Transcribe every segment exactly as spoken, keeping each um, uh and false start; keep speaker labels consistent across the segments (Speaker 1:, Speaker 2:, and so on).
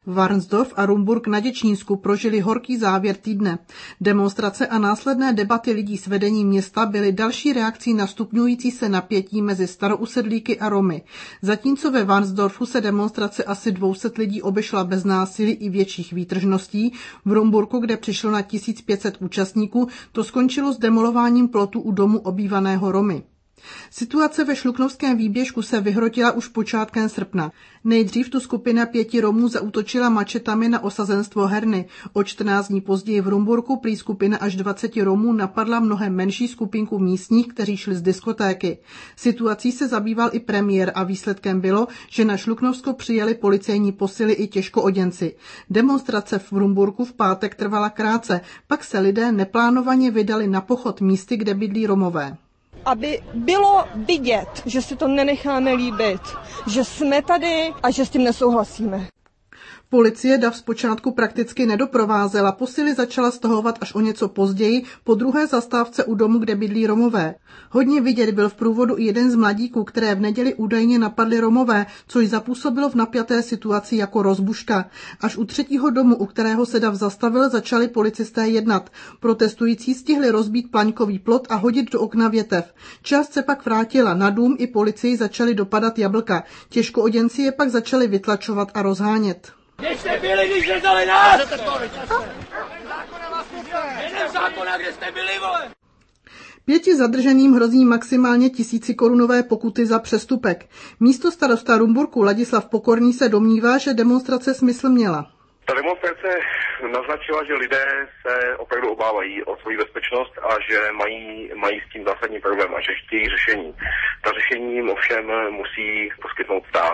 Speaker 1: Varnsdorf a Rumburk na Děčínsku prožili horký závěr týdne. Demonstrace a následné debaty lidí s vedením města byly další reakcí na stupňující se napětí mezi starousedlíky a Romy. Zatímco ve Varnsdorfu se demonstrace asi dvě stě lidí obešla bez násilí i větších výtržností, v Rumburku, kde přišlo na tisíc pět set účastníků, to skončilo s demolováním plotu u domu obývaného Romy. Situace ve Šluknovském výběžku se vyhrotila už počátkem srpna. Nejdřív tu skupina pěti Romů zaútočila mačetami na osazenstvo Herny. O čtrnáct dní později v Rumburku prý skupina až dvacet Romů napadla mnohem menší skupinku místních, kteří šli z diskotéky. Situací se zabýval i premiér a výsledkem bylo, že na Šluknovsko přijeli policejní posily i těžkooděnci. Demonstrace v Rumburku v pátek trvala krátce, pak se lidé neplánovaně vydali na pochod místy, kde bydlí Romové.
Speaker 2: Aby bylo vidět, že si to nenecháme líbit, že jsme tady a že s tím nesouhlasíme.
Speaker 1: Policie dav zpočátku prakticky nedoprovázela, posily začala stahovat až o něco později, po druhé zastávce u domu, kde bydlí Romové. Hodně vidět byl v průvodu i jeden z mladíků, které v neděli údajně napadly Romové, což zapůsobilo v napjaté situaci jako rozbuška. Až u třetího domu, u kterého se dav zastavil, začali policisté jednat. Protestující stihli rozbít plaňkový plot a hodit do okna větev. Část se pak vrátila na dům, i policii začali dopadat jablka. Těžkooděnci je pak začali vytlačovat a rozhánět.
Speaker 3: Kde jste byli, když řezali nás? Jeden zákona, kde jste byli, vole?
Speaker 1: Pěti zadrženým hrozí maximálně tisícikorunové pokuty za přestupek. Místo starosta Rumburku Ladislav Pokorný se domnívá, že demonstrace smysl měla.
Speaker 4: Ta demonstrace naznačila, že lidé se opravdu obávají o svou bezpečnost a že mají, mají s tím zásadní problém a že chtějí řešení. Ta řešení jim ovšem musí poskytnout stát.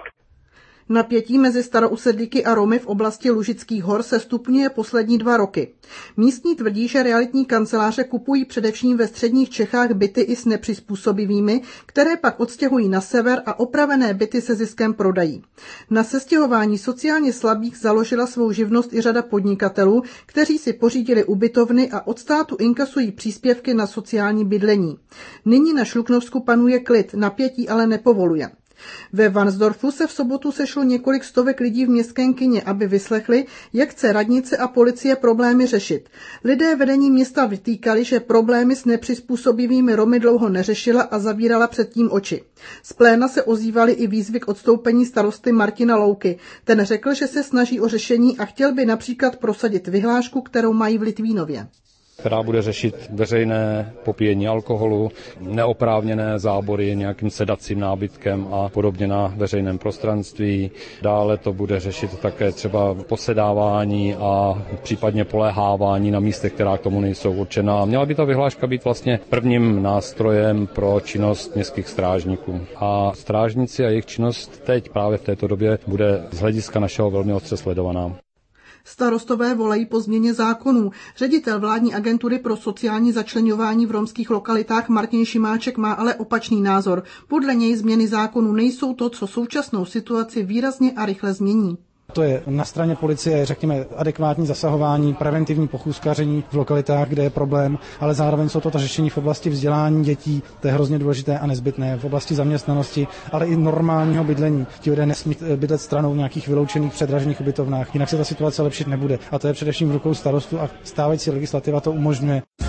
Speaker 1: Napětí mezi starousedlíky a Romy v oblasti Lužických hor se stupňuje poslední dva roky. Místní tvrdí, že realitní kanceláře kupují především ve středních Čechách byty i s nepřizpůsobivými, které pak odstěhují na sever a opravené byty se ziskem prodají. Na sestěhování sociálně slabých založila svou živnost i řada podnikatelů, kteří si pořídili ubytovny a od státu inkasují příspěvky na sociální bydlení. Nyní na Šluknovsku panuje klid, napětí ale nepovoluje. Ve Varnsdorfu se v sobotu sešlo několik stovek lidí v městském kině, aby vyslechli, jak chce radnice a policie problémy řešit. Lidé vedení města vytýkali, že problémy s nepřizpůsobivými Romy dlouho neřešila a zavírala předtím oči. Z pléna se ozývaly i výzvy k odstoupení starosty Martina Louky. Ten řekl, že se snaží o řešení a chtěl by například prosadit vyhlášku, kterou mají v Litvínově,
Speaker 5: která bude řešit veřejné popíjení alkoholu, neoprávněné zábory nějakým sedacím nábytkem a podobně na veřejném prostranství. Dále to bude řešit také třeba posedávání a případně poléhávání na místech, která k tomu nejsou určená. Měla by ta vyhláška být vlastně prvním nástrojem pro činnost městských strážníků. A strážníci a jejich činnost teď právě v této době bude z hlediska našeho velmi ostře sledovaná.
Speaker 1: Starostové volají po změně zákonů. Ředitel vládní agentury pro sociální začleňování v romských lokalitách Martin Šimáček má ale opačný názor. Podle něj změny zákonů nejsou to, co současnou situaci výrazně a rychle změní.
Speaker 6: To je na straně policie, řekněme, adekvátní zasahování, preventivní pochůzkaření v lokalitách, kde je problém, ale zároveň jsou to ta řešení v oblasti vzdělání dětí, to je hrozně důležité a nezbytné, v oblasti zaměstnanosti, ale i normálního bydlení. Ti lidé nesmí bydlet stranou v nějakých vyloučených předražených ubytovnách, jinak se ta situace lepšit nebude. A to je především v rukou starostů a stávající legislativa to umožňuje.